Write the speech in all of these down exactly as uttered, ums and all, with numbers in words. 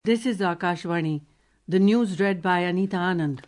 This is Akashvani. The news read by Anita Anand.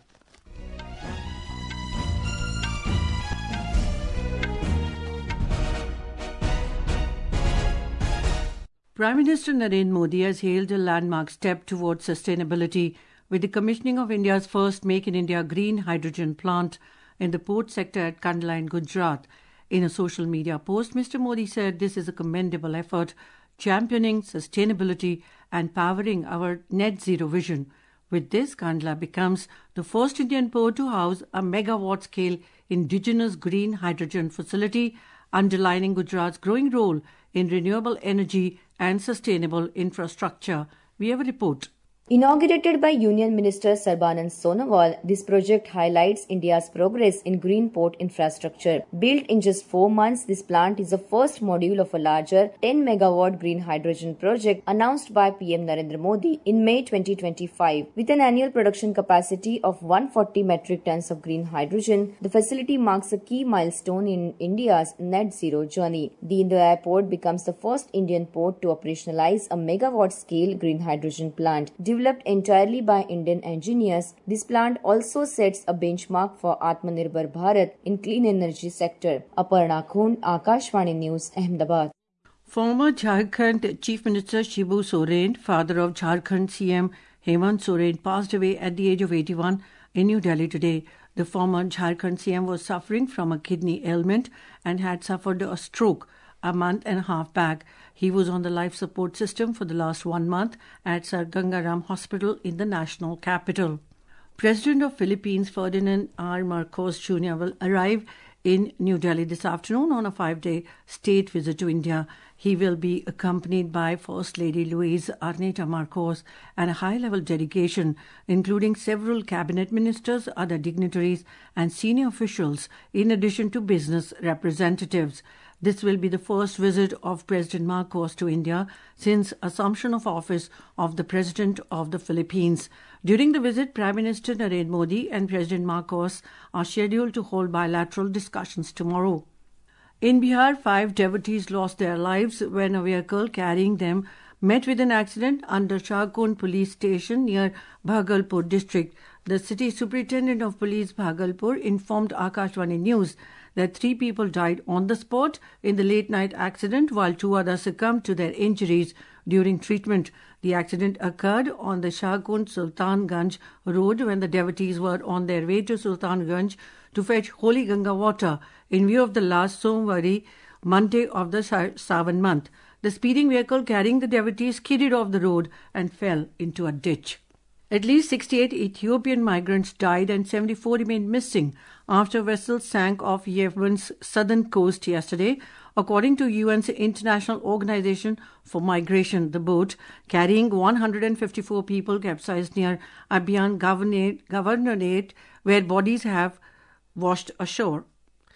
Prime Minister Narendra Modi has hailed a landmark step towards sustainability with the commissioning of India's first Make in India green hydrogen plant in the port sector at Kandla in Gujarat. In a social media post, Mister Modi said this is a commendable effort championing sustainability and powering our net zero vision. With this, Kandla becomes the first Indian port to house a megawatt-scale indigenous green hydrogen facility, underlining Gujarat's growing role in renewable energy and sustainable infrastructure. We have a report. Inaugurated by Union Minister Sarbanand Sonowal, this project highlights India's progress in green port infrastructure. Built in just four months, this plant is the first module of a larger ten megawatt green hydrogen project announced by P M Narendra Modi in May twenty twenty-five. With an annual production capacity of one hundred forty metric tons of green hydrogen, the facility marks a key milestone in India's net zero journey. The Indore Airport becomes the first Indian port to operationalize a megawatt-scale green hydrogen plant. Developed entirely by Indian engineers, this plant also sets a benchmark for Atmanirbhar Bharat in clean energy sector. Aparna Khund, Akashvani News, Ahmedabad. Former Jharkhand Chief Minister Shibu Soren, father of Jharkhand C M Hemant Soren, passed away at the age of eighty-one in New Delhi today. The former Jharkhand C M was suffering from a kidney ailment and had suffered a stroke a month and a half back. He was on the life support system for the last one month at Sir Gangaram Hospital in the national capital. President of Philippines Ferdinand R. Marcos Junior will arrive in New Delhi this afternoon on a five-day state visit to India. He will be accompanied by First Lady Luis Arneta Marcos and a high-level delegation, including several cabinet ministers, other dignitaries and senior officials, in addition to business representatives. This will be the first visit of President Marcos to India since assumption of office of the President of the Philippines. During the visit, Prime Minister Narendra Modi and President Marcos are scheduled to hold bilateral discussions tomorrow. In Bihar, five devotees lost their lives when a vehicle carrying them met with an accident under Shahkund police station near Bhagalpur district. The city superintendent of police Bhagalpur informed Akashvani News that three people died on the spot in the late-night accident while two others succumbed to their injuries during treatment. The accident occurred on the Shahkund Sultanganj road when the devotees were on their way to Sultanganj to fetch holy Ganga water in view of the last Somwari, Monday of the Sawan month. The speeding vehicle carrying the devotees skidded off the road and fell into a ditch. At least sixty-eight Ethiopian migrants died and seventy-four remained missing after a vessel sank off Yemen's southern coast yesterday. According to U N's International Organization for Migration, the boat carrying one hundred fifty-four people capsized near Abiyan Governorate, where bodies have washed ashore.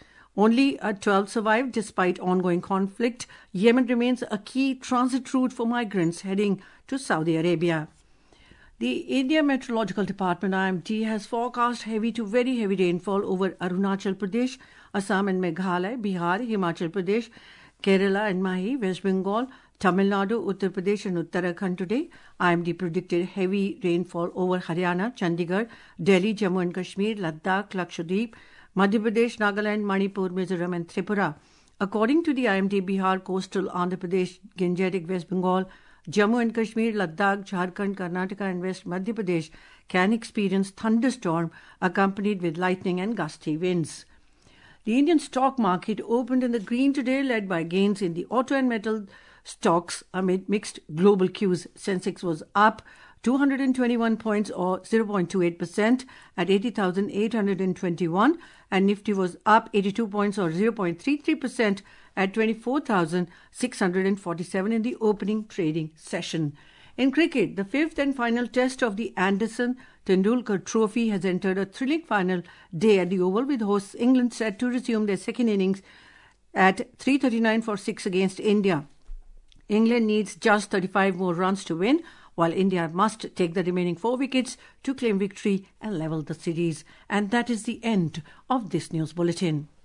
Only twelve survived despite ongoing conflict. Yemen remains a key transit route for migrants heading to Saudi Arabia. The India Meteorological Department I M D has forecast heavy to very heavy rainfall over Arunachal Pradesh, Assam and Meghalaya, Bihar, Himachal Pradesh, Kerala and Mahi, West Bengal, Tamil Nadu, Uttar Pradesh and Uttarakhand today. I M D predicted heavy rainfall over Haryana, Chandigarh, Delhi, Jammu and Kashmir, Ladakh, Lakshadweep, Madhya Pradesh, Nagaland, Manipur, Mizoram and Tripura. According to the I M D, Bihar, coastal Andhra Pradesh, Gangetic West Bengal, Jammu and Kashmir, Ladakh, Jharkhand, Karnataka and West Madhya Pradesh can experience thunderstorm accompanied with lightning and gusty winds. The Indian stock market opened in the green today, led by gains in the auto and metal stocks amid mixed global cues. Sensex was up two hundred twenty-one points or zero point two eight percent at eighty thousand eight hundred twenty-one and Nifty was up eighty-two points or zero point three three percent at twenty-four thousand six hundred forty-seven in the opening trading session. In cricket, the fifth and final test of the Anderson Tendulkar Trophy has entered a thrilling final day at the Oval, with hosts England set to resume their second innings at three thirty-nine for six against India. England needs just thirty-five more runs to win, while India must take the remaining four wickets to claim victory and level the series. And that is the end of this news bulletin.